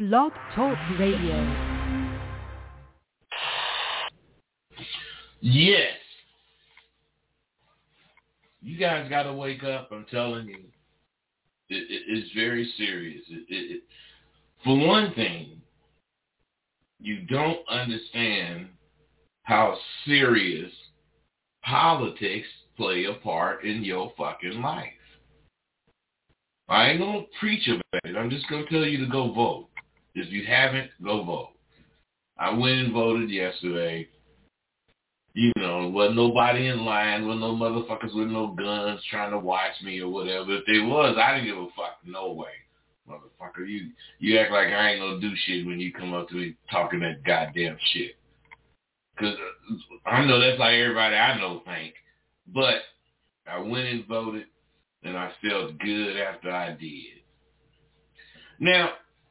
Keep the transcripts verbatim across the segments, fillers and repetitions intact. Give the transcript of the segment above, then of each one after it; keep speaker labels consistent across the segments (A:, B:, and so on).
A: Blog Talk Radio.
B: Yes. You guys got to wake up. I'm telling you. It, it, it's very serious. It, it, it, for one thing, you don't understand how serious politics play a part in your fucking life. I ain't going to preach about it. I'm just going to tell you to go vote. If you haven't, go vote. I went and voted yesterday. You know, wasn't nobody in line, wasn't no motherfuckers with no guns trying to watch me or whatever. If there was, I didn't give a fuck. No way. Motherfucker, you, you act like I ain't going to do shit when you come up to me talking that goddamn shit. Because I know that's like everybody I know think. But I went and voted, and I felt good after I did. Now,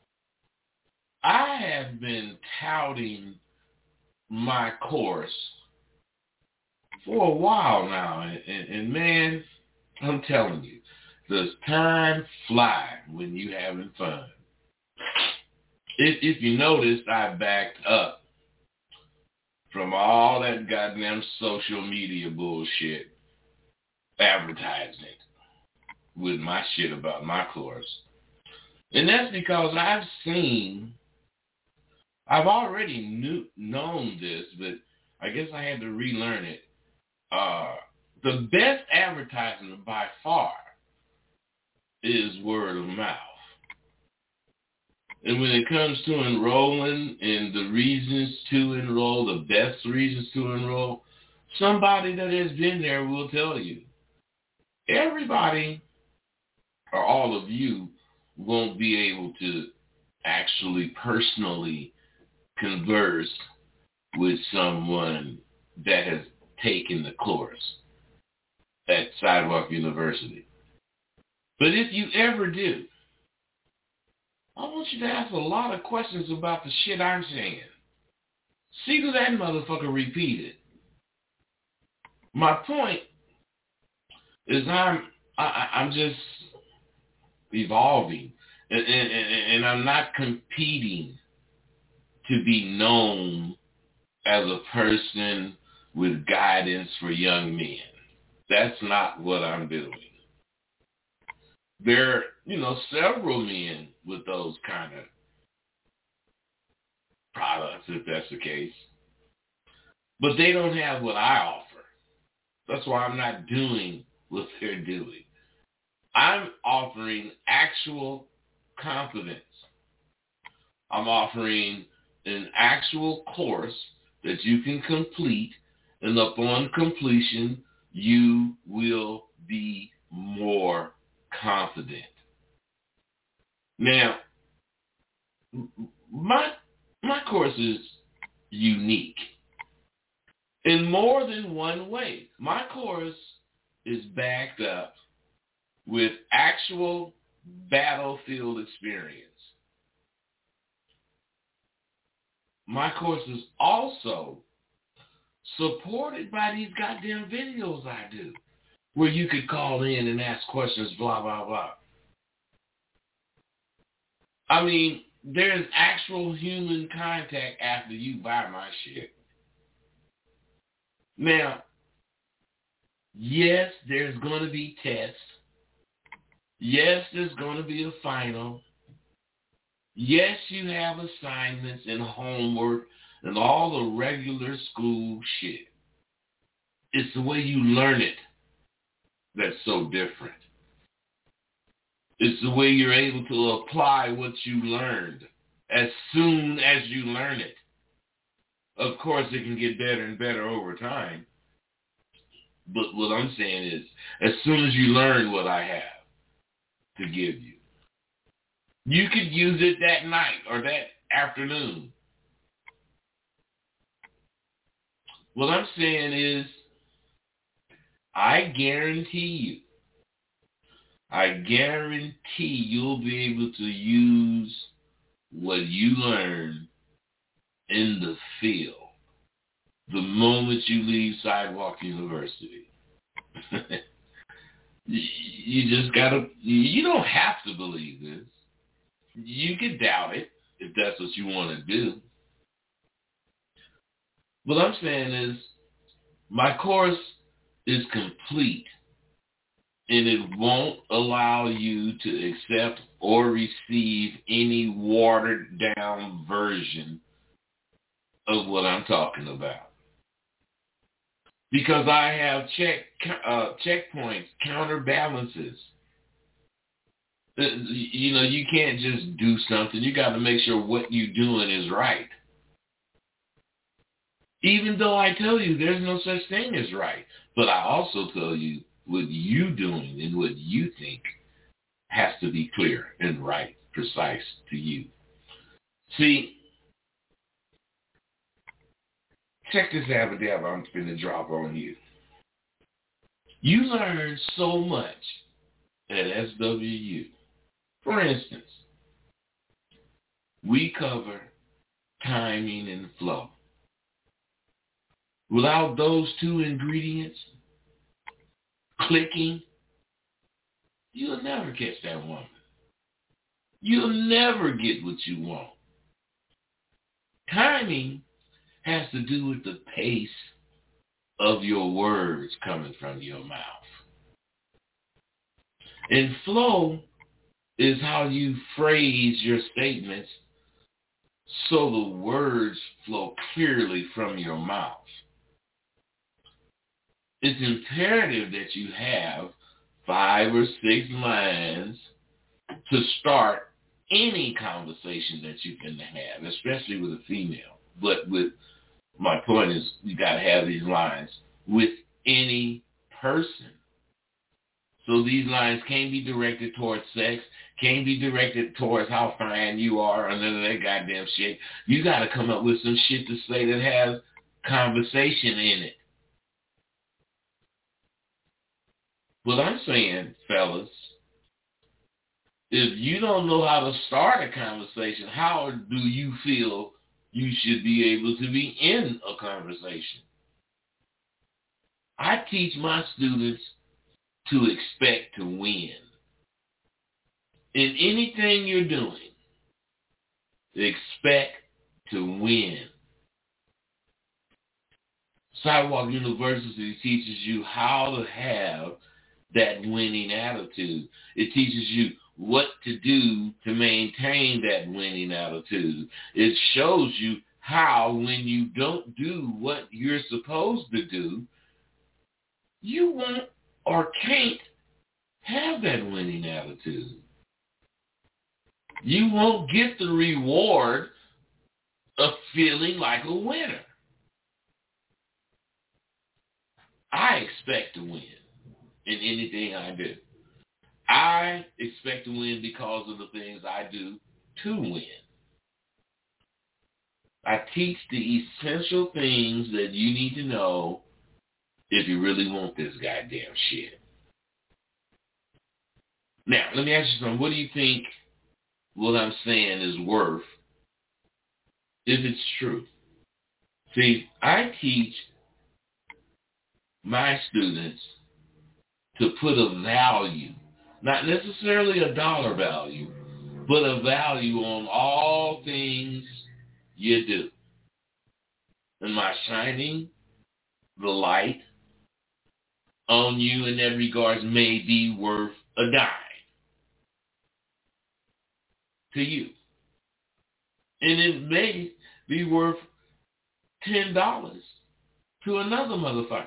B: I have been touting my course for a while now, and, and, and man, I'm telling you, does time fly when you having fun? If, if you noticed, I backed up from all that goddamn social media bullshit advertising with my shit about my course. And that's because I've seen, I've already knew, known this, but I guess I had to relearn it. Uh, the best advertisement by far is word of mouth. And when it comes to enrolling and the reasons to enroll, the best reasons to enroll, somebody that has been there will tell you. Everybody, or all of you, won't be able to actually personally converse with someone that has taken the course at Sidewalk University. But if you ever do, I want you to ask a lot of questions about the shit I'm saying. See to that motherfucker repeat it. My point is I'm I, I'm just evolving, and, and, and I'm not competing to be known as a person with guidance for young men. That's not what I'm doing. There are, you know, several men with those kind of products, if that's the case. But they don't have what I offer. That's why I'm not doing what they're doing. I'm offering actual confidence. I'm offering an actual course that you can complete, and upon completion, you will be more confident. Now, my my course is unique in more than one way. My course is backed up with actual battlefield experience. My course is also supported by these goddamn videos I do, where you could call in and ask questions, blah, blah, blah. I mean, there's actual human contact after you buy my shit. Now, yes, there's going to be tests. Yes, there's going to be a final. Yes, you have assignments and homework and all the regular school shit. It's the way you learn it that's so different. It's the way you're able to apply what you learned as soon as you learn it. Of course, it can get better and better over time. But what I'm saying is, as soon as you learn what I have to give you, you could use it that night or that afternoon. What I'm saying is, I guarantee you, I guarantee you'll be able to use what you learn in the field the moment you leave Sidewalk University. You just gotta, you don't have to believe this. You can doubt it if that's what you want to do. What I'm saying is my course is complete, and it won't allow you to accept or receive any watered-down version of what I'm talking about. Because I have check uh, checkpoints, counterbalances. You know, you can't just do something. You got to make sure what you're doing is right. Even though I tell you there's no such thing as right. But I also tell you what you doing and what you think has to be clear and right, precise to you. See, check this abracadabra I'm going to drop on you. You learn so much at S W U. For instance, we cover timing and flow. Without those two ingredients clicking, you'll never catch that woman. You'll never get what you want. Timing has to do with the pace of your words coming from your mouth. And flow is how you phrase your statements so the words flow clearly from your mouth. It's imperative that you have five or six lines to start any conversation that you can have, especially with a female. But with my point is, you got to have these lines with any person. So these lines can't be directed towards sex, can't be directed towards how fine you are, or none of that goddamn shit. You got to come up with some shit to say that has conversation in it. What I'm saying, fellas, if you don't know how to start a conversation, how do you feel you should be able to be in a conversation? I teach my students to expect to win. In anything you're doing, expect to win. Sidewalk University teaches you how to have that winning attitude. It teaches you what to do to maintain that winning attitude. It shows you how, when you don't do what you're supposed to do, you won't or can't have that winning attitude. You won't get the reward of feeling like a winner. I expect to win in anything I do. I expect to win because of the things I do to win. I teach the essential things that you need to know if you really want this goddamn shit. Now, let me ask you something. What do you think what I'm saying is worth if it's true? See, I teach my students to put a value, not necessarily a dollar value, but a value on all things you do. Am I shining the light on you in that regards may be worth a dime to you. And it may be worth ten dollars to another motherfucker.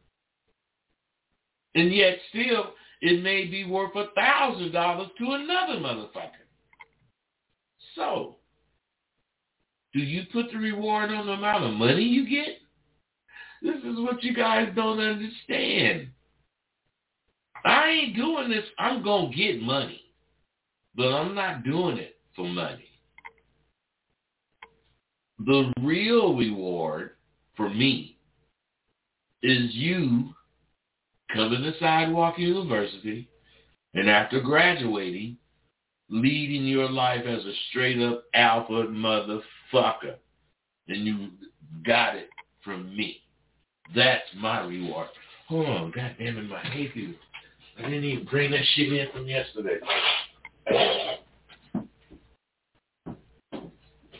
B: And yet still, it may be worth a thousand dollars to another motherfucker. So, do you put the reward on the amount of money you get? This is what you guys don't understand. I ain't doing this. I'm going to get money. But I'm not doing it for money. The real reward for me is you coming to Sidewalk University and after graduating, leading your life as a straight-up alpha motherfucker. And you got it from me. That's my reward. Hold on, goddammit, my hay fever. I didn't even bring that shit in from yesterday.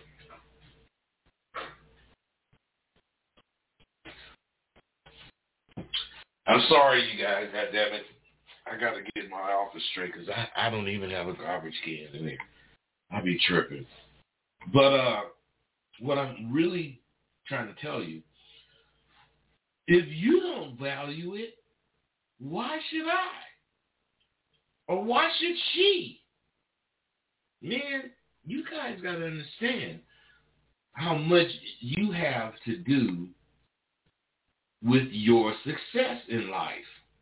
B: I'm sorry, you guys. God damn it. I got to get my office straight because I, I don't even have a garbage can in there. I be tripping. But uh, what I'm really trying to tell you, if you don't value it, why should I? Or why should she? Man, you guys got to understand how much you have to do with your success in life.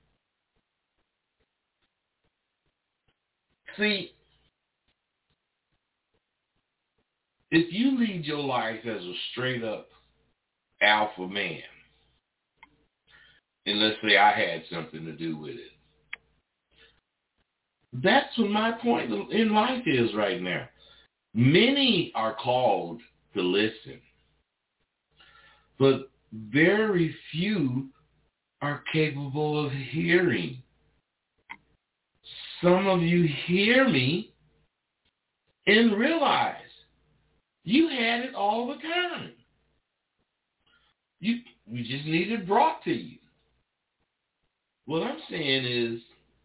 B: See, if you lead your life as a straight up alpha man, and let's say I had something to do with it, that's what my point in life is right now. Many are called to listen, but very few are capable of hearing. Some of you hear me and realize you had it all the time. You, you just need it brought to you. What I'm saying is,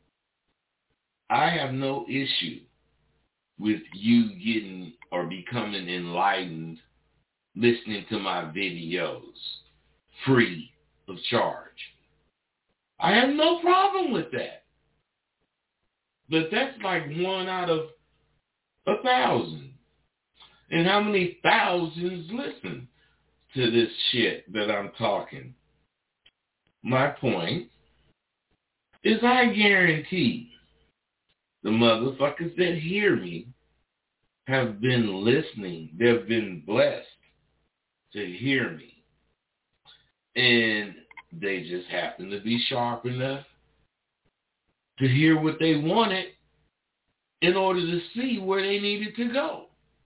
B: I have no issue with you getting or becoming enlightened, listening to my videos free of charge. I have no problem with that. But that's like one out of a thousand. And how many thousands listen to this shit that I'm talking? My point is, I guarantee the motherfuckers that hear me have been listening. They've been blessed to hear me. And they just happen to be sharp enough to hear what they wanted in order to see where they needed to go.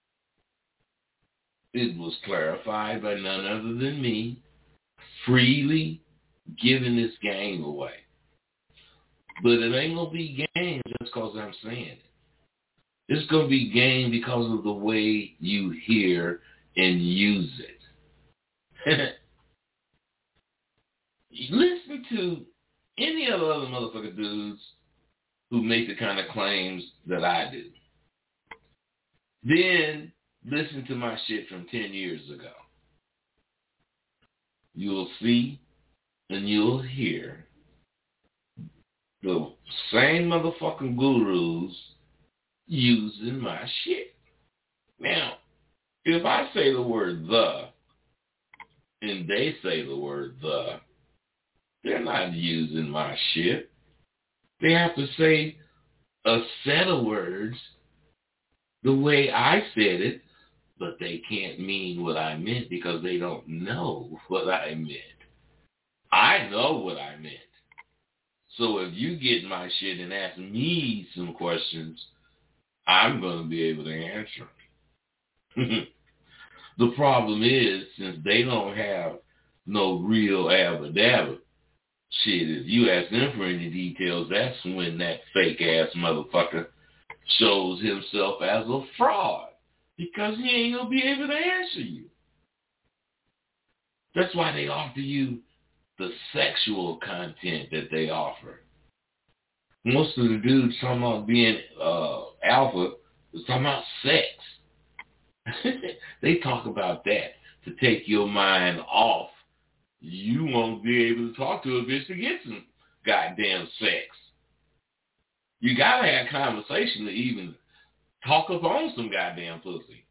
B: It was clarified by none other than me, freely giving this game away. But it ain't going to be game just because I'm saying it. It's going to be game because of the way you hear and use it. Listen to any of the other motherfucker dudes who make the kind of claims that I do. Then listen to my shit from ten years ago. You'll see and you'll hear the same motherfucking gurus using my shit. Now, if I say the word the, and they say the word the, they're not using my shit. They have to say a set of words the way I said it, but they can't mean what I meant because they don't know what I meant. I know what I meant. So if you get my shit and ask me some questions, I'm going to be able to answer them. The problem is, since they don't have no real abba-dabba, shit, if you ask them for any details, that's when that fake-ass motherfucker shows himself as a fraud because he ain't going to be able to answer you. That's why they offer you the sexual content that they offer. Most of the dudes talking about being uh, alpha is talking about sex. They talk about that to take your mind off. You won't be able to talk to a bitch to get some goddamn sex. You gotta have conversation to even talk up on some goddamn pussy.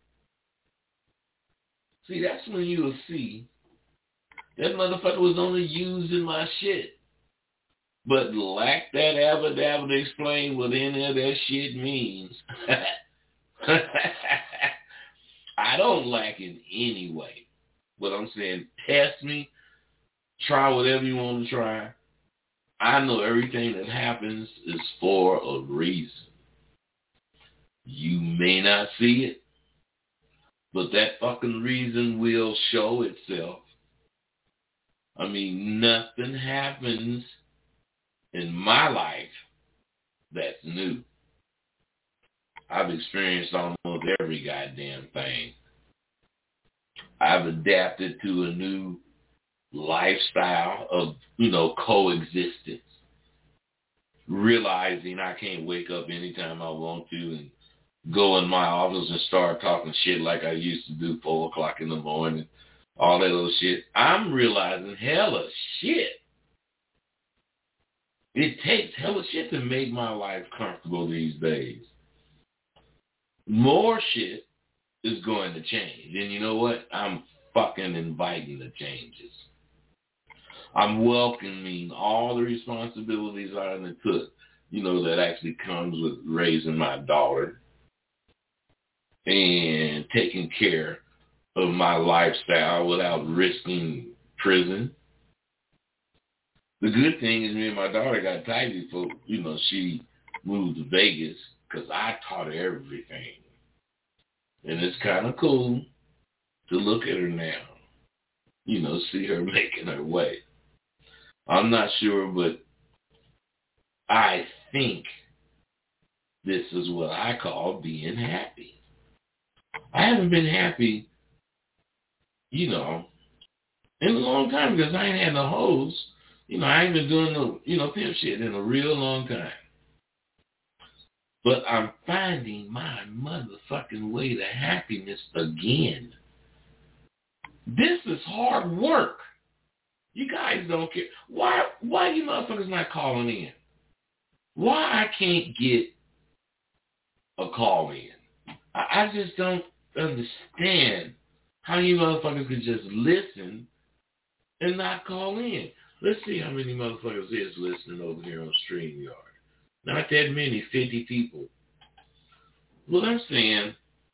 B: See, that's when you'll see that motherfucker was only using my shit, but lack that abba-dabba to explain what any of that shit means. I don't lack in any way. But I'm saying, test me, try whatever you want to try. I know everything that happens is for a reason. You may not see it, but that fucking reason will show itself. I mean, nothing happens in my life that's new. I've experienced almost every goddamn thing. I've adapted to a new lifestyle of, you know, coexistence. Realizing I can't wake up anytime I want to and go in my office and start talking shit like I used to do four o'clock in the morning, all that little shit. I'm realizing hella shit. It takes hella shit to make my life comfortable these days. More shit is going to change. And you know what? I'm fucking inviting the changes. I'm welcoming all the responsibilities I undertook, you know, that actually comes with raising my daughter and taking care of my lifestyle without risking prison. The good thing is me and my daughter got tight before, you know, she moved to Vegas because I taught her everything. And it's kind of cool to look at her now, you know, see her making her way. I'm not sure, but I think this is what I call being happy. I haven't been happy, you know, in a long time because I ain't had no hoes. You know, I ain't been doing no, you know, pimp shit in a real long time. But I'm finding my motherfucking way to happiness again. This is hard work. You guys don't care. Why why you motherfuckers not calling in? Why I can't get a call in? I, I just don't understand how you motherfuckers could just listen and not call in. Let's see how many motherfuckers is listening over here on StreamYard. Not that many, fifty people. Well, I'm saying,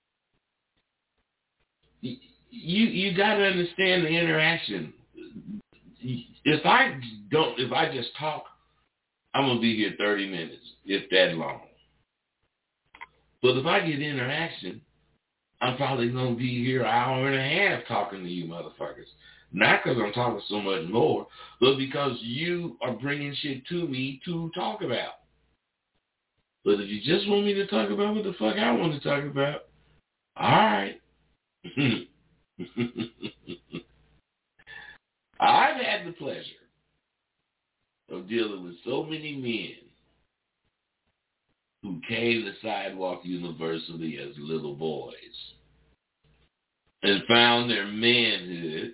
B: you you got to understand the interaction. If I don't, if I just talk, I'm gonna be here thirty minutes, if that long. But if I get interaction, I'm probably gonna be here an hour and a half talking to you motherfuckers. Not because I'm talking so much more, but because you are bringing shit to me to talk about. But if you just want me to talk about what the fuck I want to talk about, all right. I've had the pleasure of dealing with so many men who came to Sidewalk University as little boys and found their manhood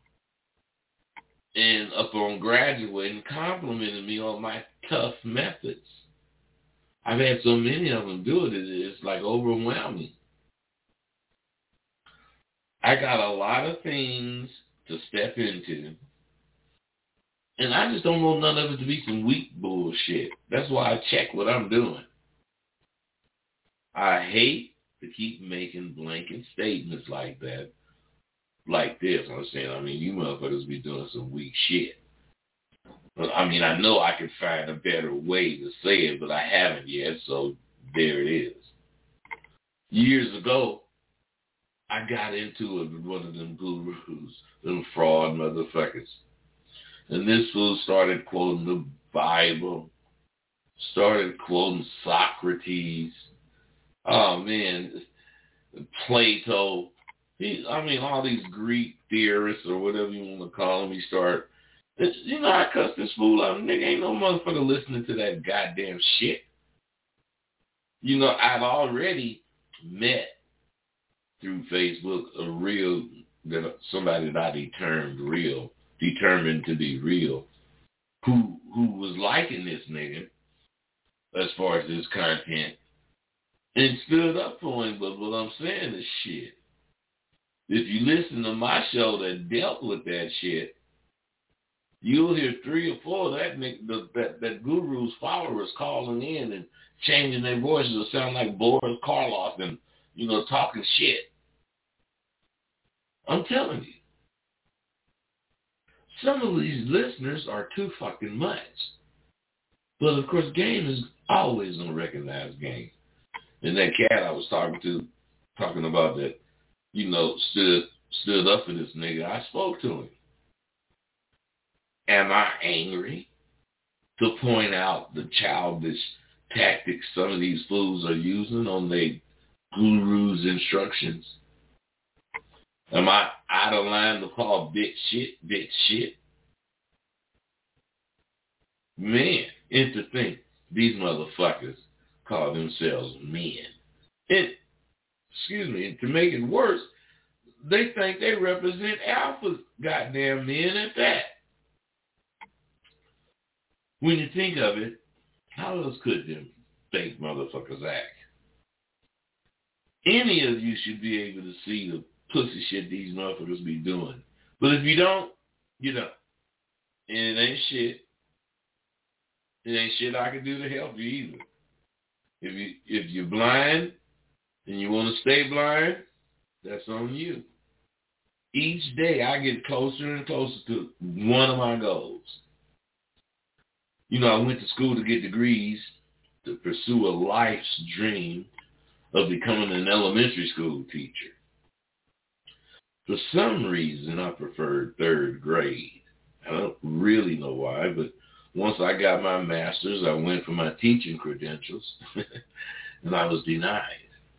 B: and upon graduating complimented me on my tough methods. I've had so many of them do it, it's like overwhelming. I got a lot of things to step into, and I just don't want none of it to be some weak bullshit. That's why I check what I'm doing. I hate to keep making blanket statements like that, like this. I'm saying, I mean, you motherfuckers be doing some weak shit. But, I mean, I know I could find a better way to say it, but I haven't yet, so there it is. Years ago, I got into it with one of them gurus, them fraud motherfuckers. And this fool started quoting the Bible, started quoting Socrates, oh man, Plato. He, I mean, all these Greek theorists or whatever you want to call them, he started, you know, I cussed this fool out. Nigga, ain't no motherfucker listening to that goddamn shit. You know, I've already met through Facebook a real, that somebody that I determined real, determined to be real, who who was liking this nigga as far as his content and stood up for him. But what I'm saying is shit. If you listen to my show that dealt with that shit, you'll hear three or four of that nigga, the, that, that guru's followers calling in and changing their voices to sound like Boris Karloff and, you know, talking shit. I'm telling you. Some of these listeners are too fucking much. But, of course, game is always going to recognize game. And that cat I was talking to, talking about that, you know, stood stood up for this nigga, I spoke to him. Am I angry to point out the childish tactics some of these fools are using on their guru's instructions? Am I out of line to call bitch shit, bitch shit. Man, and to think these motherfuckers call themselves men. And, excuse me, and to make it worse, they think they represent alpha goddamn men at that. When you think of it, how else could them fake motherfuckers act? Any of you should be able to see the pussy shit these motherfuckers be doing. But if you don't, you don't. And it ain't shit. It ain't shit I can do to help you either. If you if you're blind and you want to stay blind, that's on you. Each day I get closer and closer to one of my goals. You know, I went to school to get degrees to pursue a life's dream of becoming an elementary school teacher. For some reason, I preferred third grade. I don't really know why, but once I got my master's, I went for my teaching credentials, and I was denied.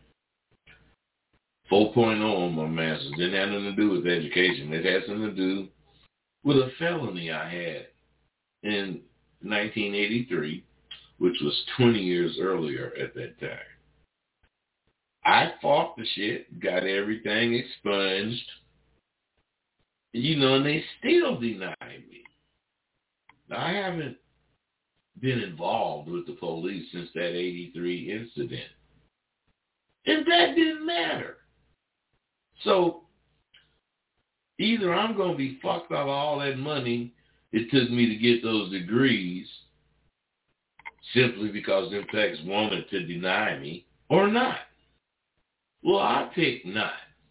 B: four point oh on my master's didn't have nothing to do with education. It had something to do with a felony I had in nineteen eighty-three, which was twenty years earlier at that time. I fought the shit, got everything expunged, you know, and they still denied me. Now, I haven't been involved with the police since that eighty-three incident. And that didn't matter. So, either I'm going to be fucked out of all that money it took me to get those degrees simply because them techs wanted to deny me, or not. Well, I picked not.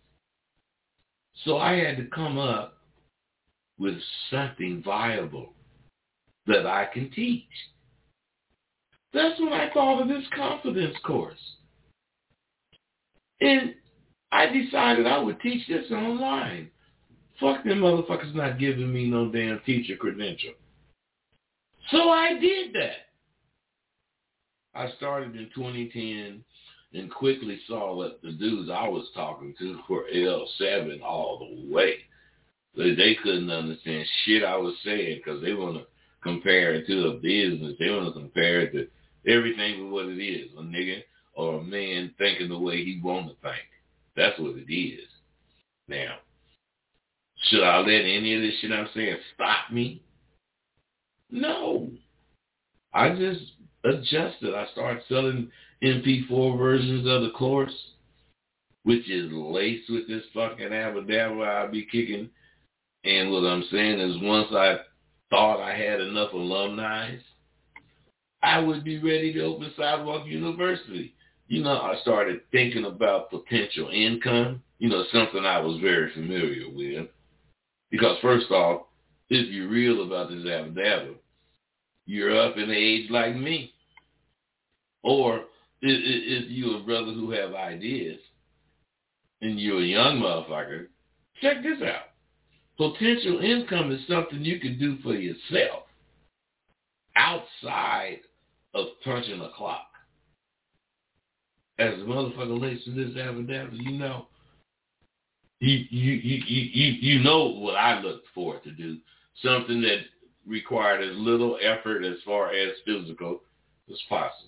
B: So I had to come up with something viable that I can teach. That's when I thought of this confidence course. And I decided I would teach this online. Fuck them motherfuckers not giving me no damn teacher credential. So I did that. I started in twenty ten and quickly saw that the dudes I was talking to were L seven all the way. They, they couldn't understand shit I was saying because they want to compare it to a business. They want to compare it to everything with what it is, a nigga or a man thinking the way he want to think. That's what it is. Now, should I let any of this shit I'm saying stop me? No. I just adjusted. I started selling M P four versions of the course, which is laced with this fucking abadabba I'll be kicking. And what I'm saying is once I thought I had enough alumni, I would be ready to open Sidewalk University. You know, I started thinking about potential income, you know, something I was very familiar with. Because first off, if you're real about this abadabba, you're up in age like me. Or if, if you're a brother who have ideas and you're a young motherfucker, check this out. Potential income is something you can do for yourself outside of punching a clock. As a motherfucker listens to this abadabba, you know, you, you, you, you, you know what I look forward to do. Something that required as little effort as far as physical as possible.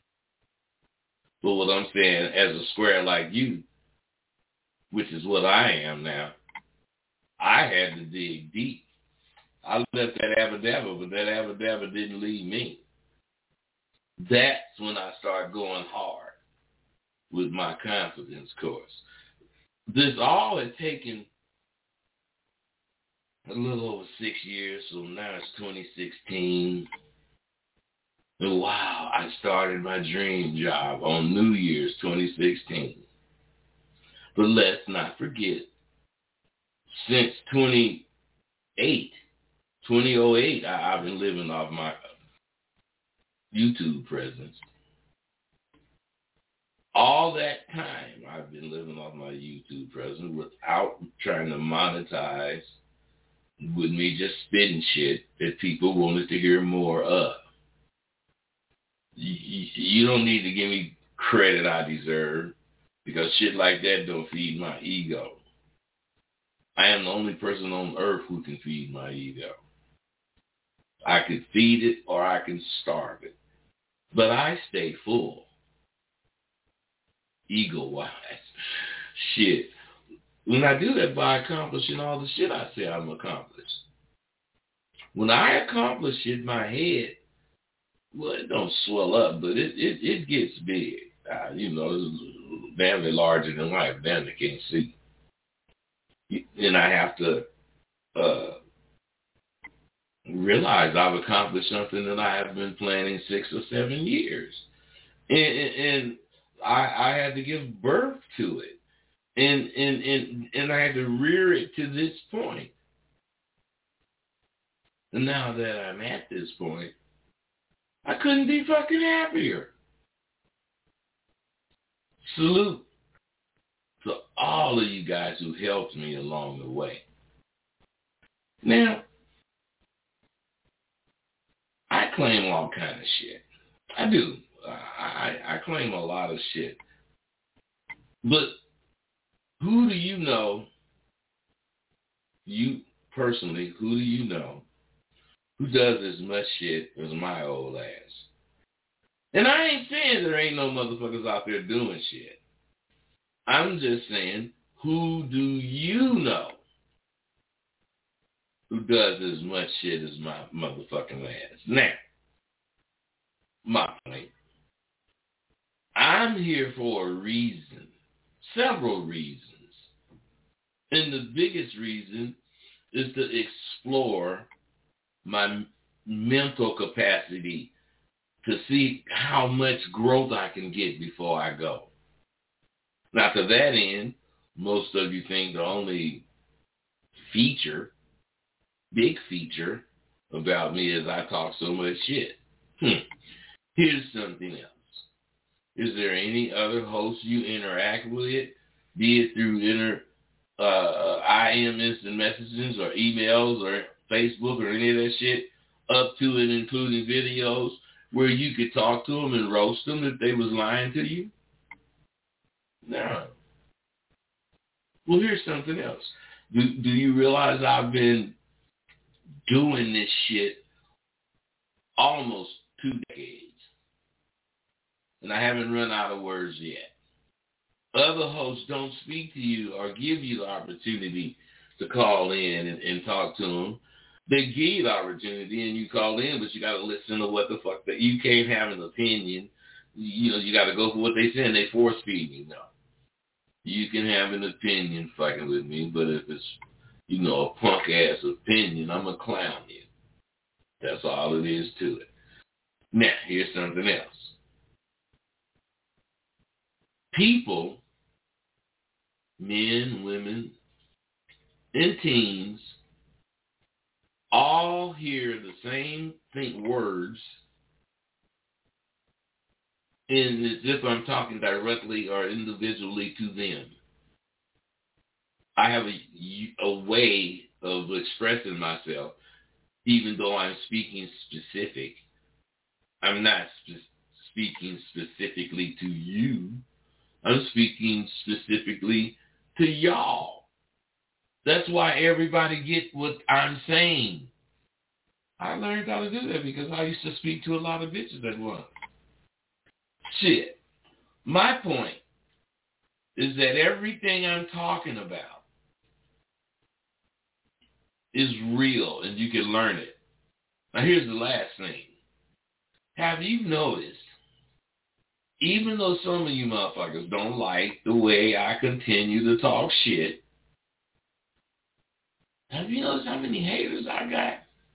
B: But what I'm saying, as a square like you, which is what I am now, I had to dig deep. I left that abadabba, but that abadabba didn't leave me. That's when I started going hard with my confidence course. This all had taken a little over six years, so now it's twenty sixteen. And wow, I started my dream job on New Year's twenty sixteen. But let's not forget, since twenty-eight, twenty oh eight, I, I've been living off my YouTube presence. All that time, I've been living off my YouTube presence without trying to monetize, with me just spitting shit that people wanted to hear more of. You, you don't need to give me credit I deserve, because shit like that don't feed my ego. I am the only person on earth who can feed my ego. I could feed it or I can starve it. But I stay full. Ego-wise. Shit. When I do that by accomplishing all the shit I say I'm accomplished. When I accomplish it in my head, well, it don't swell up, but it, it, it gets big. Uh, you know, it's damn near larger than life. Damn near can't see. And I have to uh, realize I've accomplished something that I have been planning six or seven years. And, and I, I had to give birth to it. And, and, and, and I had to rear it to this point. And now that I'm at this point, I couldn't be fucking happier. Salute to all of you guys who helped me along the way. Now, I claim all kind of shit. I do. I, I claim a lot of shit. But who do you know, you personally, who do you know who does as much shit as my old ass? And I ain't saying there ain't no motherfuckers out there doing shit. I'm just saying, who do you know who does as much shit as my motherfucking ass? Now, my point. I'm here for a reason. Several reasons. And the biggest reason is to explore my mental capacity to see how much growth I can get before I go. Now, to that end, most of you think the only feature, big feature about me is I talk so much shit. Hmm. Here's something else. Is there any other host you interact with, be it through inter, uh, I M instant messages or emails or Facebook or any of that shit, up to and including videos, where you could talk to them and roast them if they was lying to you? No. Well, here's something else. Do, do you realize I've been doing this shit almost two decades? And I haven't run out of words yet. Other hosts don't speak to you or give you the opportunity to call in and, and talk to them. They give you the opportunity and you call in, but you got to listen to what the fuck that you can't have an opinion. You know, you got to go for what they say, and they force feed you now. You can have an opinion fucking with me, but if it's, you know, a punk ass opinion, I'm gonna clown you. That's all it is to it. Now, here's something else. People, men, women, and teens, all hear the same think words, and as if I'm talking directly or individually to them. I have a, a way of expressing myself, even though I'm speaking specific. I'm not spe- speaking specifically to you. I'm speaking specifically to y'all. That's why everybody get what I'm saying. I learned how to do that because I used to speak to a lot of bitches at once. Shit. My point is that everything I'm talking about is real and you can learn it. Now here's the last thing. Have you noticed, even though some of you motherfuckers don't like the way I continue to talk shit, have you noticed how many haters I got?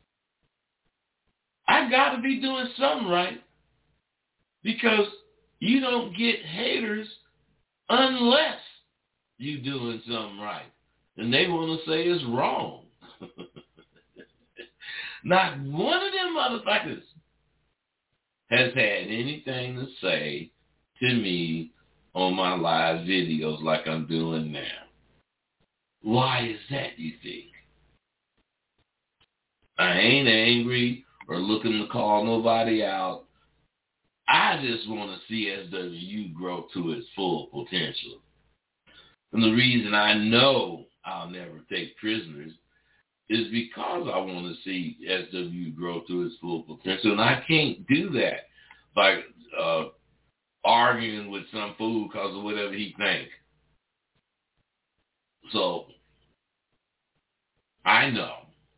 B: I got to be doing something right, because you don't get haters unless you doing something right. And they want to say it's wrong. Not one of them motherfuckers has had anything to say to me on my live videos like I'm doing now. Why is that, you think? I ain't angry or looking to call nobody out. I just want to see S W U grow to its full potential. And the reason I know I'll never take prisoners is because I want to see S W grow to its full potential. And I can't do that by uh, arguing with some fool because of whatever he thinks. So I know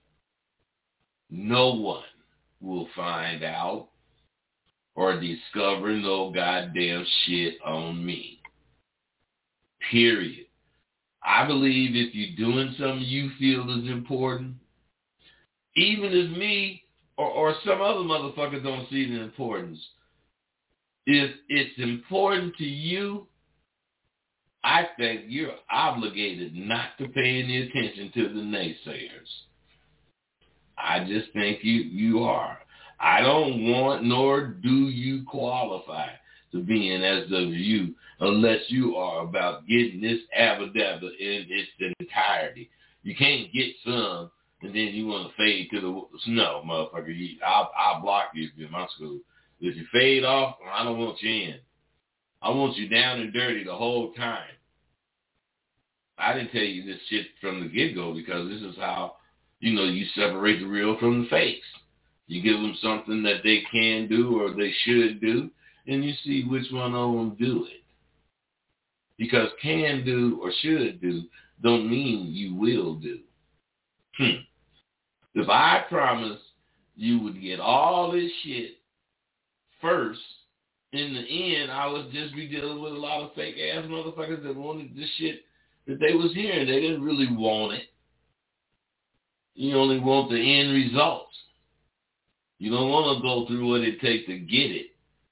B: no one will find out or discover no goddamn shit on me. Period. I believe if you're doing something you feel is important, even if me or, or some other motherfucker don't see the importance, if it's important to you, I think you're obligated not to pay any attention to the naysayers. I just think you, you are. I don't want nor do you qualify to be in S W unless you are about getting this abadabba in its entirety. You can't get some and then you want to fade to the no, motherfucker. You, I'll, I'll block you if you're in my school. If you fade off, I don't want you in. I want you down and dirty the whole time. I didn't tell you this shit from the get-go because this is how, you know, you separate the real from the fakes. You give them something that they can do or they should do, and you see which one of them do it. Because can do or should do don't mean you will do. Hmm. If I promised you would get all this shit first, in the end, I would just be dealing with a lot of fake-ass motherfuckers that wanted this shit that they was hearing. They didn't really want it. You only want the end results. You don't want to go through what it takes to get it.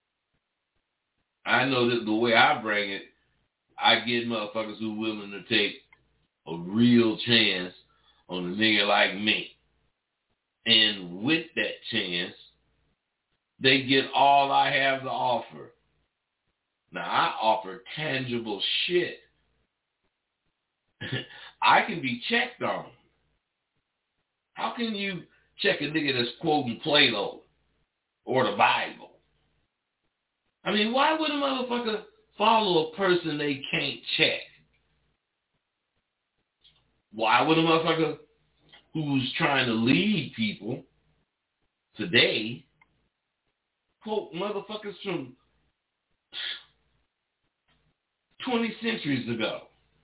B: I know that the way I bring it, I get motherfuckers who willing to take a real chance on a nigga like me. And with that chance, they get all I have to offer. Now, I offer tangible shit. I can be checked on. How can you check a nigga that's quoting Plato or the Bible? I mean, why would a motherfucker follow a person they can't check? Why would a motherfucker who's trying to lead people today quote motherfuckers from twenty centuries ago?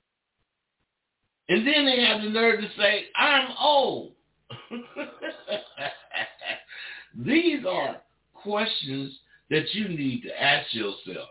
B: And then they have the nerve to say, I'm old. These are questions that you need to ask yourself.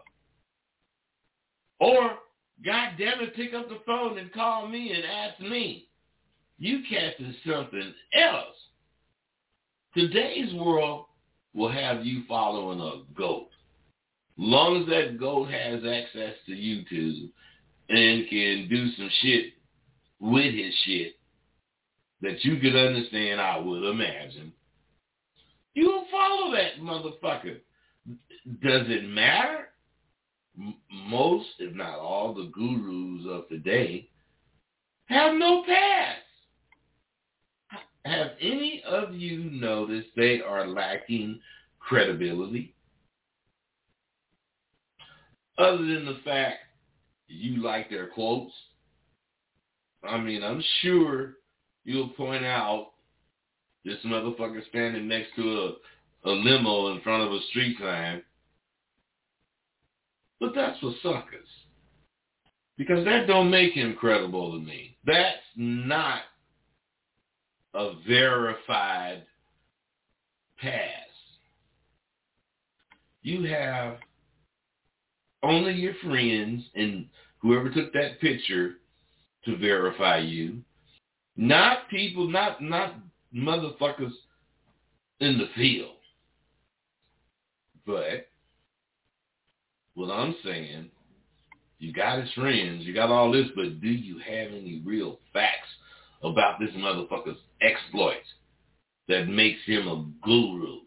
B: Or, God damn it, pick up the phone and call me and ask me. You catching something else. Today's world will have you following a goat. Long as that goat has access to YouTube and can do some shit with his shit that you could understand, I would imagine, you will follow that motherfucker. Does it matter? M- most, if not all, the gurus of today have no past. Have any of you noticed they are lacking credibility? Other than the fact you like their quotes, I mean, I'm sure you'll point out this motherfucker standing next to a, a limo in front of a street sign. But that's for suckers. Because that don't make him credible to me. That's not a verified pass. You have only your friends and whoever took that picture to verify you. Not people, not not motherfuckers in the field. But what I'm saying, you got his friends, you got all this, but do you have any real facts about this motherfucker's exploits that makes him a guru?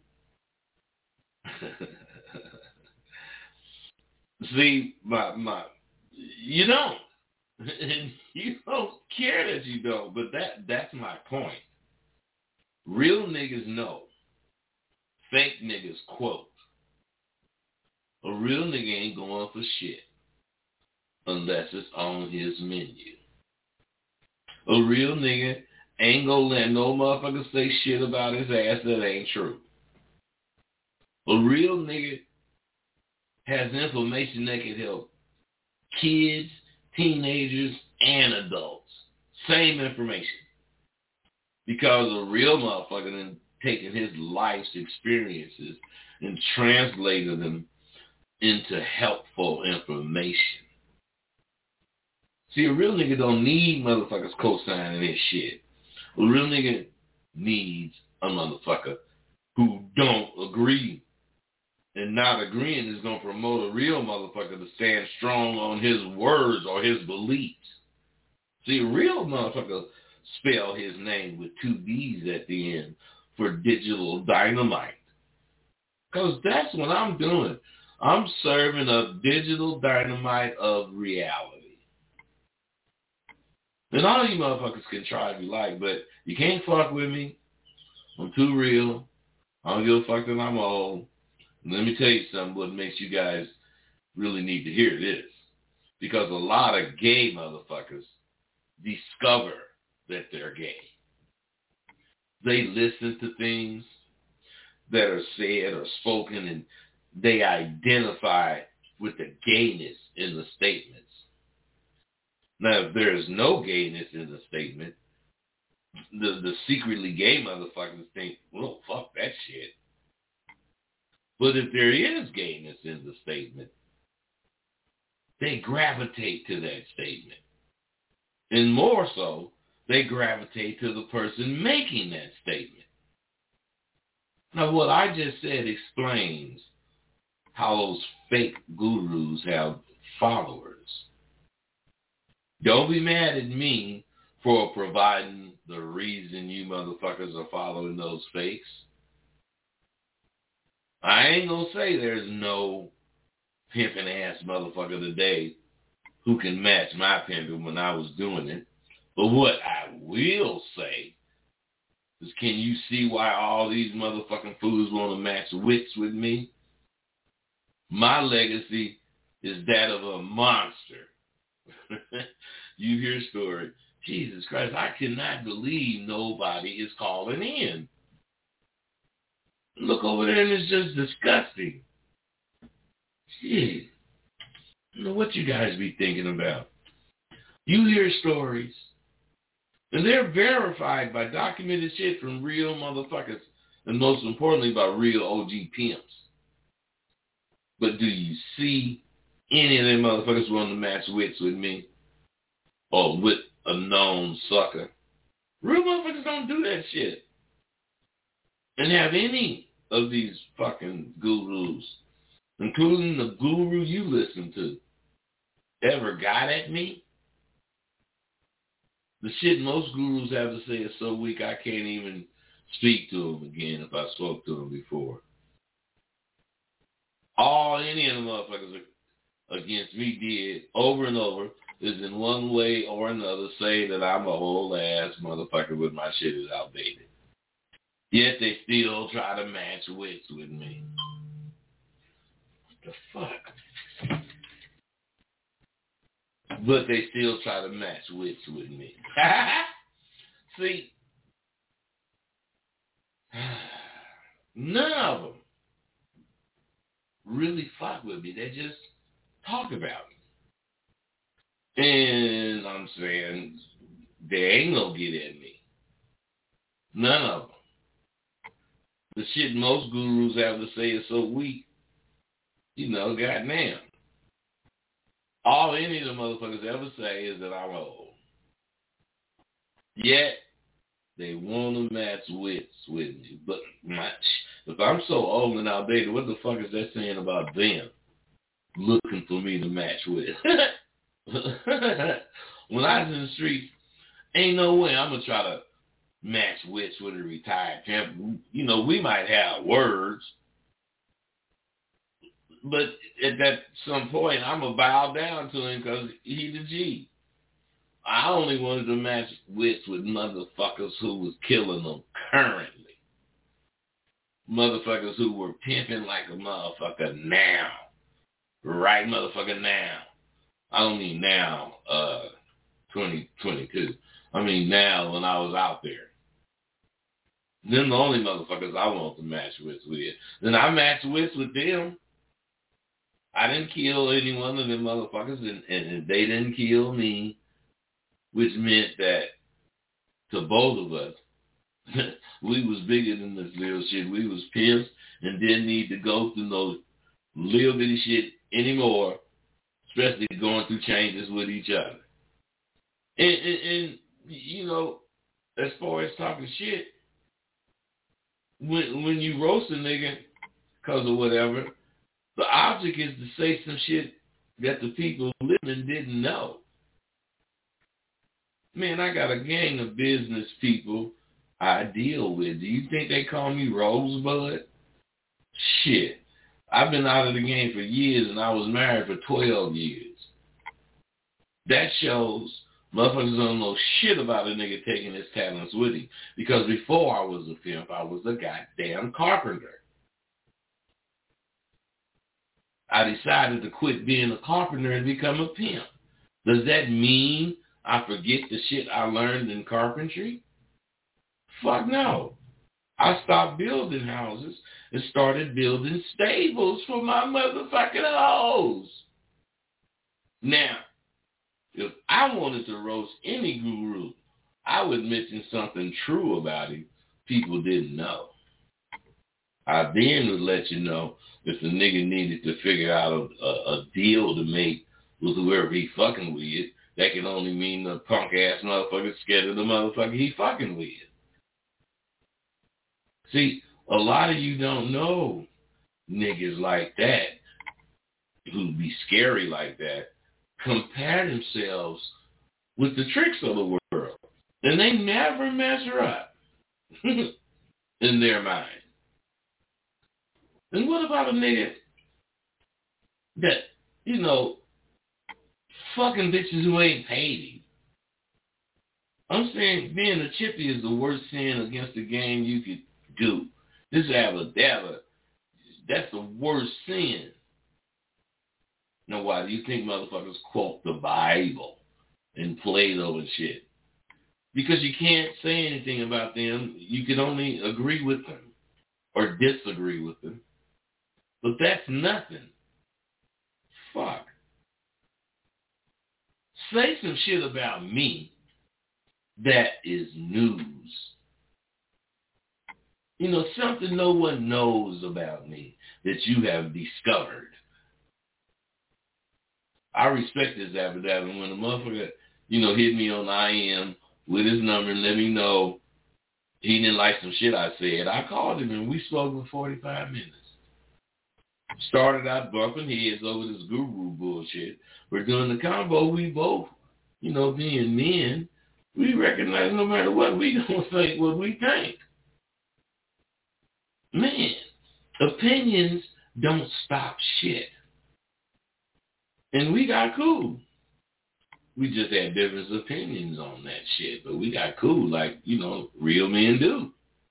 B: See, my my, you don't. And you don't care that you don't, but that that's my point. Real niggas know. Fake niggas quote. A real nigga ain't going for shit unless it's on his menu. A real nigga ain't gonna let no motherfucker say shit about his ass that ain't true. A real nigga has information that can help kids, teenagers, and adults. Same information. Because a real motherfucker then taken his life's experiences and translated them into helpful information. See, a real nigga don't need motherfuckers co-signing his shit. A real nigga needs a motherfucker who don't agree. And not agreeing is going to promote a real motherfucker to stand strong on his words or his beliefs. See, a real motherfucker spell his name with two D's at the end for digital dynamite. Because that's what I'm doing. I'm serving a digital dynamite of reality. And all you motherfuckers can try if you like, but you can't fuck with me. I'm too real. I don't give a fuck that I'm old. And let me tell you something, what makes you guys really need to hear this. Because a lot of gay motherfuckers discover that they're gay. They listen to things that are said or spoken, and they identify with the gayness in the statements. Now, if there is no gayness in the statement, the, the secretly gay motherfuckers think, well, fuck that shit. But if there is gayness in the statement, they gravitate to that statement. And more so, they gravitate to the person making that statement. Now, what I just said explains how those fake gurus have followers. Don't be mad at me for providing the reason you motherfuckers are following those fakes. I ain't gonna say there's no pimping ass motherfucker today who can match my pimping when I was doing it. But what I will say is, can you see why all these motherfucking fools want to match wits with me? My legacy is that of a monster. You hear a story. Jesus Christ, I cannot believe nobody is calling in. Look over there and it's just disgusting. Shit. I don't know what you guys be thinking about. You hear stories, and they're verified by documented shit from real motherfuckers, and most importantly by real O G pimps. But do you see any of them motherfuckers wanting to match wits with me? Or with a known sucker? Real motherfuckers don't do that shit. And have any of these fucking gurus, including the guru you listen to, ever got at me? The shit most gurus have to say is so weak I can't even speak to them again if I spoke to them before. All any of the motherfuckers against me did over and over is in one way or another say that I'm a whole ass motherfucker with my shit is outdated. Yet they still try to match wits with me. What the fuck? But they still try to match wits with me. See, none of them really fuck with me. They just talk about me. And I'm saying they ain't gonna get at me. None of them. The shit most gurus have to say is so weak. You know, goddamn. All any of the motherfuckers ever say is that I'm old. Yet, they want to match wits with me. But my, if I'm so old and outdated, what the fuck is that saying about them looking for me to match with? When I was in the streets, ain't no way I'm going to try to match wits with a retired pimp. You know, we might have words, but at that some point, I'm going to bow down to him because he's a G. I only wanted to match wits with motherfuckers who was killing them currently. Motherfuckers who were pimping like a motherfucker now. Right motherfucker now. I don't mean now, uh, twenty twenty-two. I mean, now when I was out there. Them the only motherfuckers I want to match wits with. Then I match wits with them. I didn't kill any one of them motherfuckers, and, and they didn't kill me, which meant that to both of us, we was bigger than this little shit. We was pissed and didn't need to go through no little bitty shit anymore, especially going through changes with each other. And, and, and you know, as far as talking shit, when when you roast a nigga because of whatever, the object is to say some shit that the people living didn't know. Man, I got a gang of business people I deal with. Do you think they call me Rosebud? Shit. I've been out of the game for years, and I was married for twelve years. That shows motherfuckers don't know shit about a nigga taking his talents with him. Because before I was a pimp, I was a goddamn carpenter. I decided to quit being a carpenter and become a pimp. Does that mean I forget the shit I learned in carpentry? Fuck no. I stopped building houses and started building stables for my motherfucking hoes. Now, if I wanted to roast any guru, I would mention something true about him people didn't know. I then would let you know if the nigga needed to figure out a, a, a deal to make with whoever he fucking with. That can only mean the punk-ass motherfucker scared of the motherfucker he fucking with. See, a lot of you don't know niggas like that who be scary like that compare themselves with the tricks of the world. And they never measure up in their mind. And what about a nigga that, you know, fucking bitches who ain't paid him? I'm saying being a chippy is the worst sin against the game you could do. This abba-dabba, that's the worst sin. Now, why do you think motherfuckers quote the Bible and Plato and shit? Because you can't say anything about them. You can only agree with them or disagree with them. But that's nothing. Fuck. Say some shit about me that is news. You know, something no one knows about me that you have discovered. I respect this abba-dabba. When a motherfucker, you know, hit me on I M with his number and let me know he didn't like some shit I said, I called him and we spoke for forty-five minutes. Started out bumping heads over this guru bullshit. We're doing the combo. We both, you know, being men, we recognize no matter what, we gonna think what we think. Man, opinions don't stop shit. And we got cool. We just had different opinions on that shit, but we got cool like, you know, real men do.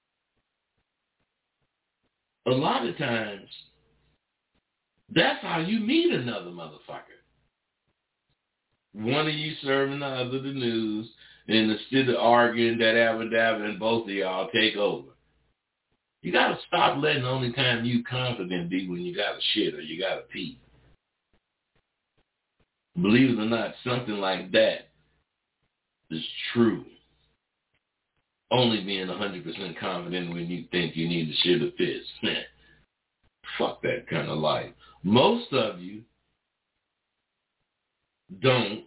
B: A lot of times, that's how you meet another motherfucker. One of you serving the other the news, and instead of arguing that abba-dabba and both of y'all take over. You got to stop letting the only time you confident be when you got a shit or you got a pee. Believe it or not, something like that is true. Only being one hundred percent confident when you think you need to shit or piss. Man, fuck that kind of life. Most of you don't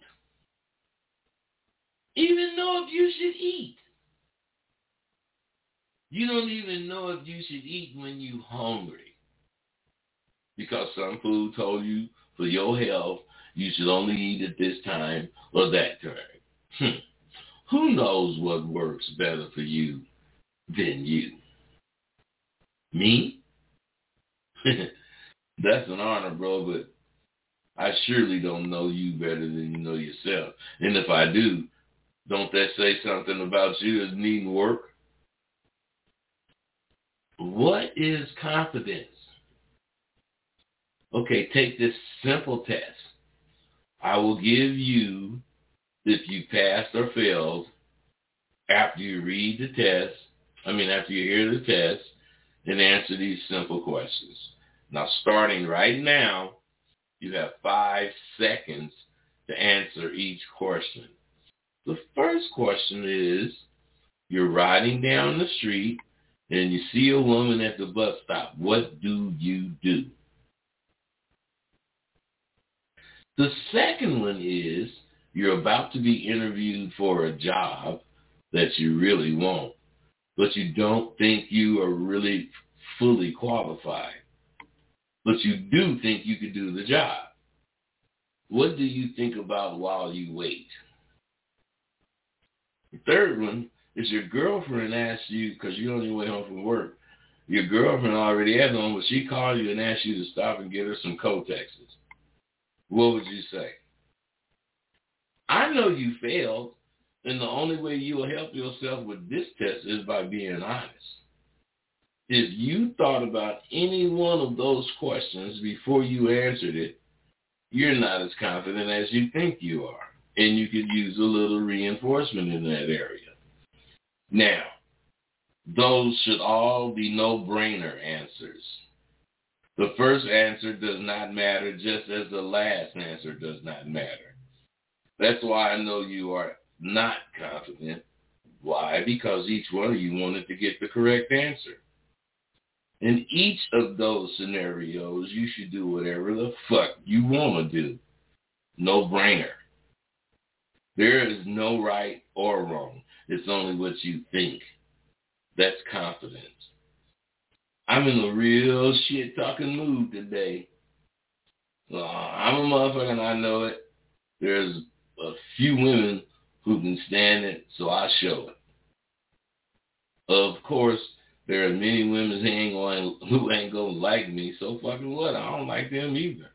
B: even know if you should eat. You don't even know if you should eat when you're hungry. Because some food told you for your health, you should only eat at this time or that time. Hmm. Who knows what works better for you than you? Me? That's an honor, bro, but I surely don't know you better than you know yourself. And if I do, don't that say something about you as needing work? What is confidence? Okay, take this simple test. I will give you, if you passed or failed, after you read the test, I mean, after you hear the test, and answer these simple questions. Now, starting right now, you have five seconds to answer each question. The first question is, you're riding down the street and you see a woman at the bus stop. What do you do? The second one is, you're about to be interviewed for a job that you really want, but you don't think you are really fully qualified, but you do think you could do the job. What do you think about while you wait? The third one is, your girlfriend asks you, because you're on your way home from work, your girlfriend already at home, but she called you and asked you to stop and get her some Kotexes. What would you say? I know you failed, and the only way you will help yourself with this test is by being honest. If you thought about any one of those questions before you answered it, you're not as confident as you think you are, and you could use a little reinforcement in that area. Now, those should all be no-brainer answers. The first answer does not matter, just as the last answer does not matter. That's why I know you are not confident. Why? Because each one of you wanted to get the correct answer. In each of those scenarios, you should do whatever the fuck you want to do. No brainer. There is no right or wrong. It's only what you think. That's confidence. I'm in a real shit-talking mood today. Uh, I'm a motherfucker and I know it. There's a few women who can stand it, so I show it. Of course, there are many women who ain't going who ain't gonna like me, so fucking what? I don't like them either.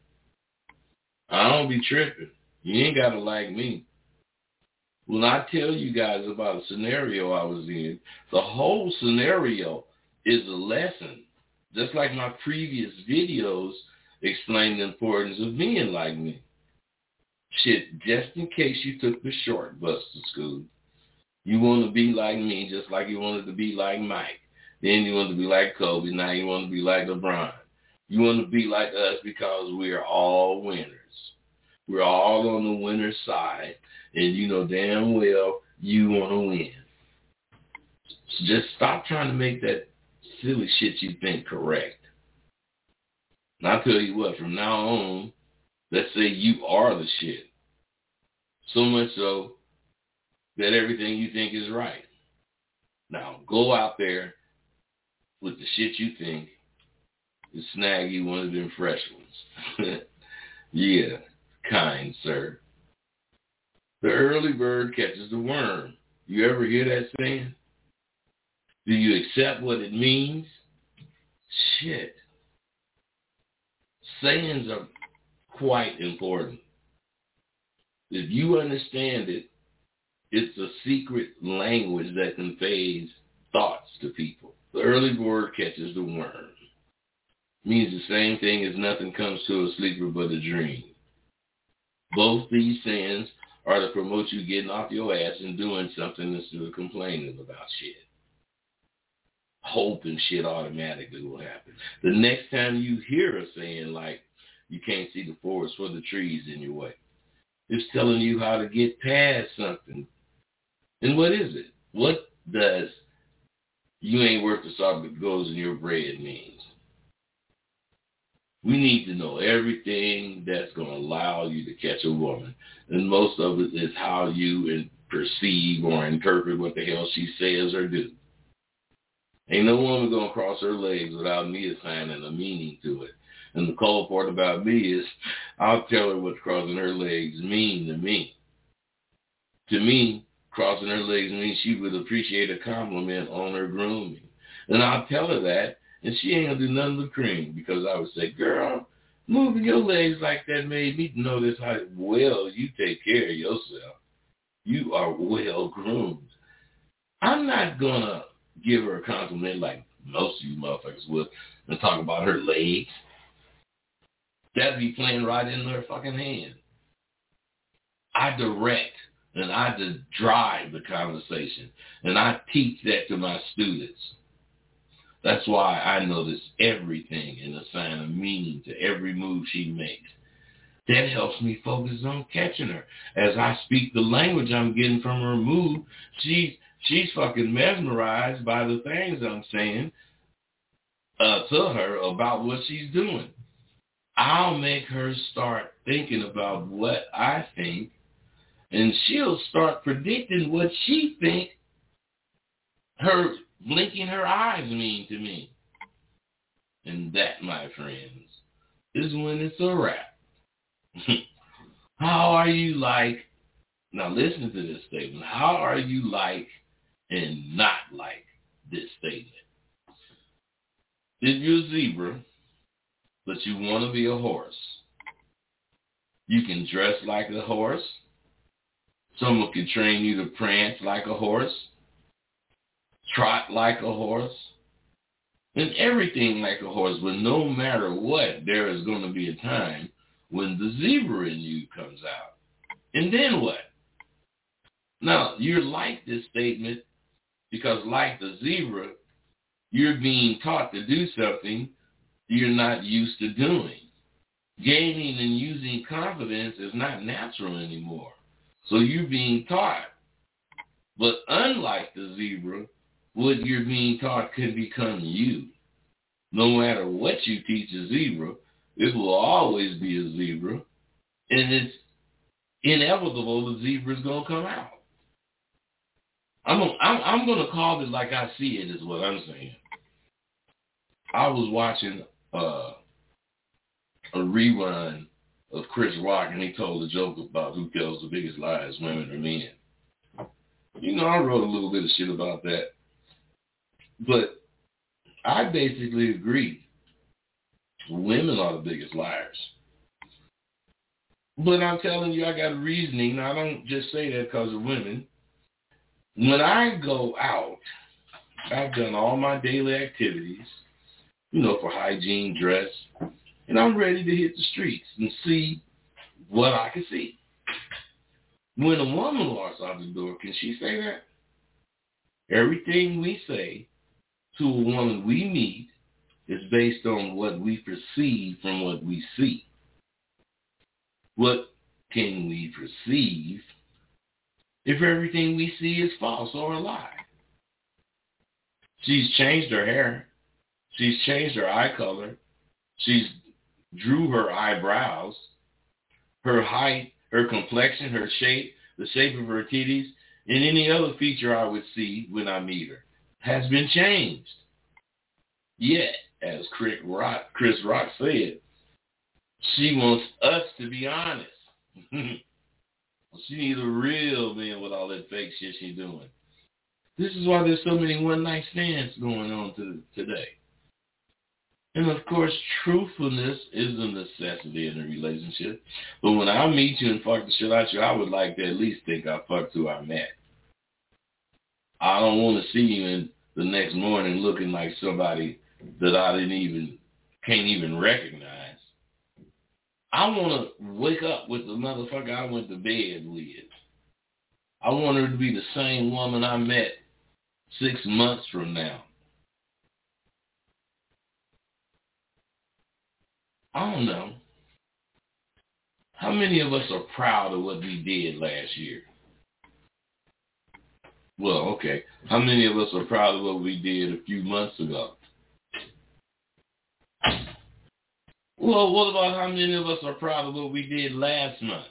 B: I don't be tripping. You ain't gotta like me. When I tell you guys about a scenario I was in, the whole scenario is a lesson. Just like my previous videos explain the importance of being like me. Shit, just in case you took the short bus to school. You want to be like me just like you wanted to be like Mike. Then you want to be like Kobe. Now you want to be like LeBron. You want to be like us because we are all winners. We're all on the winner's side. And you know damn well you want to win. So just stop trying to make that silly shit you think correct. And I'll tell you what, from now on, let's say you are the shit. So much so that everything you think is right. Now, go out there with the shit you think and snag you one of them fresh ones. Yeah, kind sir. The early bird catches the worm. You ever hear that saying? Do you accept what it means? Shit. Sayings are quite important. If you understand it, it's a secret language that conveys thoughts to people. The early bird catches the worm. Means the same thing as nothing comes to a sleeper but a dream. Both these sayings are to promote you getting off your ass and doing something instead of complaining about shit. Hoping shit automatically will happen. The next time you hear a saying like, you can't see the forest for the trees in your way, it's telling you how to get past something. And what is it? What does you ain't worth the salt that goes in your bread means? We need to know everything that's going to allow you to catch a woman. And most of it is how you perceive or interpret what the hell she says or do. Ain't no woman going to cross her legs without me assigning a meaning to it. And the cold part about me is I'll tell her what crossing her legs mean to me. To me, crossing her legs means she would appreciate a compliment on her grooming. And I'll tell her that, and she ain't going to do nothing but cream, because I would say, girl, moving your legs like that made me notice how well you take care of yourself. You are well groomed. I'm not going to give her a compliment like most of you motherfuckers would and talk about her legs. That'd be playing right into her fucking hand. I direct And I just drive the conversation. And I teach that to my students. That's why I notice everything and assign a meaning to every move she makes. That helps me focus on catching her. As I speak the language I'm getting from her move, she's, she's fucking mesmerized by the things I'm saying uh, to her about what she's doing. I'll make her start thinking about what I think, and she'll start predicting what she thinks her blinking her eyes mean to me. And that, my friends, is when it's a wrap. How are you like, now listen to this statement, how are you like and not like this statement? If you're a zebra, but you want to be a horse, you can dress like a horse. Someone can train you to prance like a horse, trot like a horse, and everything like a horse. But no matter what, there is going to be a time when the zebra in you comes out. And then what? Now, you're like this statement because like the zebra, you're being taught to do something you're not used to doing. Gaining and using confidence is not natural anymore. So you're being taught. But unlike the zebra, what you're being taught can become you. No matter what you teach a zebra, it will always be a zebra. And it's inevitable the zebra is going to come out. I'm, I'm, I'm going to call it like I see it is what I'm saying. I was watching uh, a rerun of Chris Rock, and he told a joke about who tells the biggest lies, women or men. You know, I wrote a little bit of shit about that. But I basically agree. Women are the biggest liars. But I'm telling you, I got reasoning. I don't just say that because of women. When I go out, I've done all my daily activities, you know, for hygiene, dress, and I'm ready to hit the streets and see what I can see. When a woman walks out the door, can she say that? Everything we say to a woman we meet is based on what we perceive from what we see. What can we perceive if everything we see is false or a lie? She's changed her hair. She's changed her eye color. She's drew her eyebrows, her height, her complexion, her shape, the shape of her titties, and any other feature I would see when I meet her has been changed. Yet, as Chris Rock, Chris Rock said, she wants us to be honest. She needs a real man with all that fake shit she's doing. This is why there's so many one-night stands going on to, today. And, of course, truthfulness is a necessity in a relationship. But when I meet you and fuck the shit out you, I would like to at least think I fucked who I met. I don't want to see you in the next morning looking like somebody that I didn't even, can't even recognize. I want to wake up with the motherfucker I went to bed with. I want her to be the same woman I met six months from now. I don't know. How many of us are proud of what we did last year? Well, okay. How many of us are proud of what we did a few months ago? Well, what about how many of us are proud of what we did last month?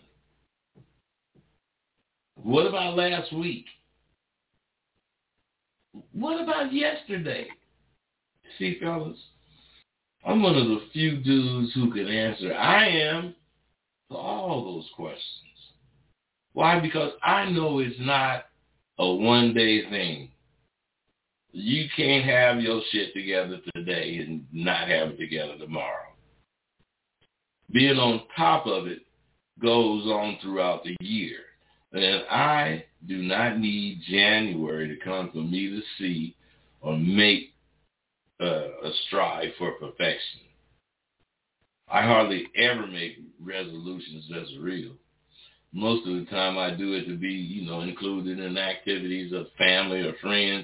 B: What about last week? What about yesterday? See, fellas, I'm one of the few dudes who can answer I am to all those questions. Why? Because I know it's not a one-day thing. You can't have your shit together today and not have it together tomorrow. Being on top of it goes on throughout the year. And I do not need January to come for me to see or make uh, a strive for perfection. I hardly ever make resolutions that's real. Most of the time I do it to be, you know, included in activities of family or friends.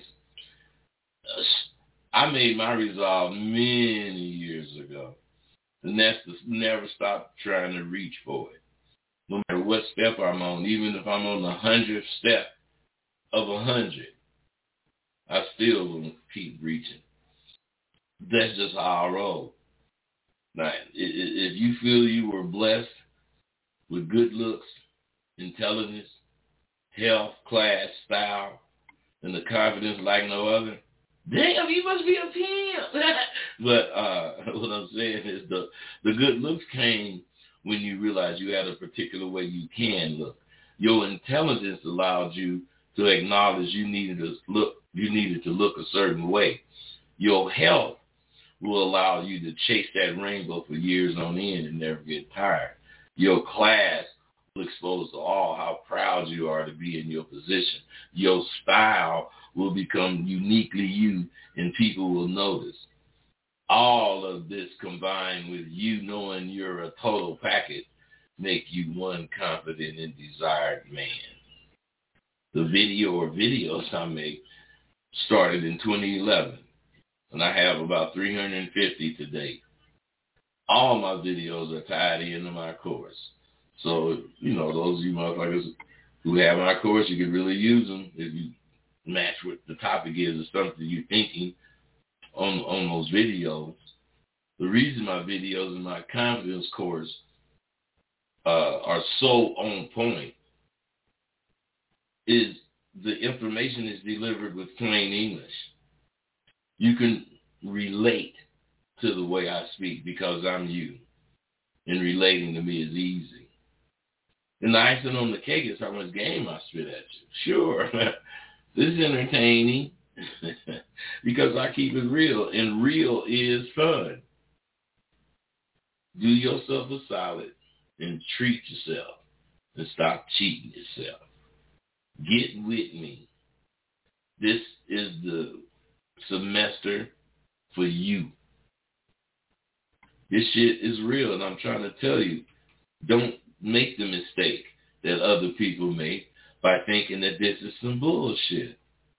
B: I made my resolve many years ago. And that's to never stop trying to reach for it. No matter what step I'm on, even if I'm on the hundredth step of a hundred, I still will keep reaching. That's just how I roll. Now, if you feel you were blessed with good looks, intelligence, health, class, style, and the confidence like no other, damn, you must be a pimp. But uh, what I'm saying is the, the good looks came when you realized you had a particular way you can look. Your intelligence allowed you to acknowledge you needed to look, you needed to look a certain way. Your health will allow you to chase that rainbow for years on end and never get tired. Your class will expose to all how proud you are to be in your position. Your style will become uniquely you, and people will notice. All of this combined with you knowing you're a total package make you one confident and desired man. The video or videos I make started in twenty eleven, and I have about three hundred fifty to date. All my videos are tied into my course. So, you know, those of you motherfuckers who have my course, you can really use them if you match what the topic is or something you're thinking on, on those videos. The reason my videos in my confidence course uh, are so on point is the information is delivered with plain English. You can relate to the way I speak because I'm you, and relating to me is easy. And the icing on the cake is how much game I spit at you. Sure, this is entertaining because I keep it real, and real is fun. Do yourself a solid and treat yourself and stop cheating yourself. Get with me. This is the semester for you. This shit is real, and I'm trying to tell you, don't make the mistake that other people make by thinking that this is some bullshit.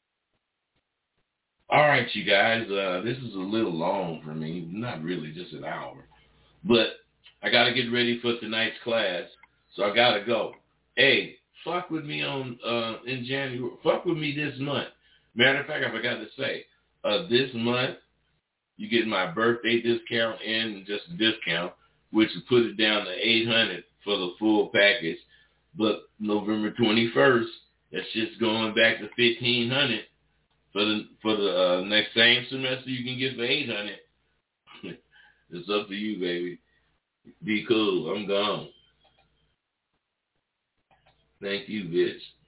B: All right, you guys, uh, this is a little long for me. Not really, just an hour. But I got to get ready for tonight's class, so I got to go. Hey, fuck with me on uh, in January. Fuck with me this month. Matter of fact, I forgot to say, uh, this month, you get my birthday discount and just a discount, which will put it down to eight hundred dollars for the full package. But November twenty-first, that's just going back to fifteen hundred dollars. For the for the uh, next same semester, you can get for eight hundred dollars. It's up to you, baby. Be cool. I'm gone. Thank you, bitch.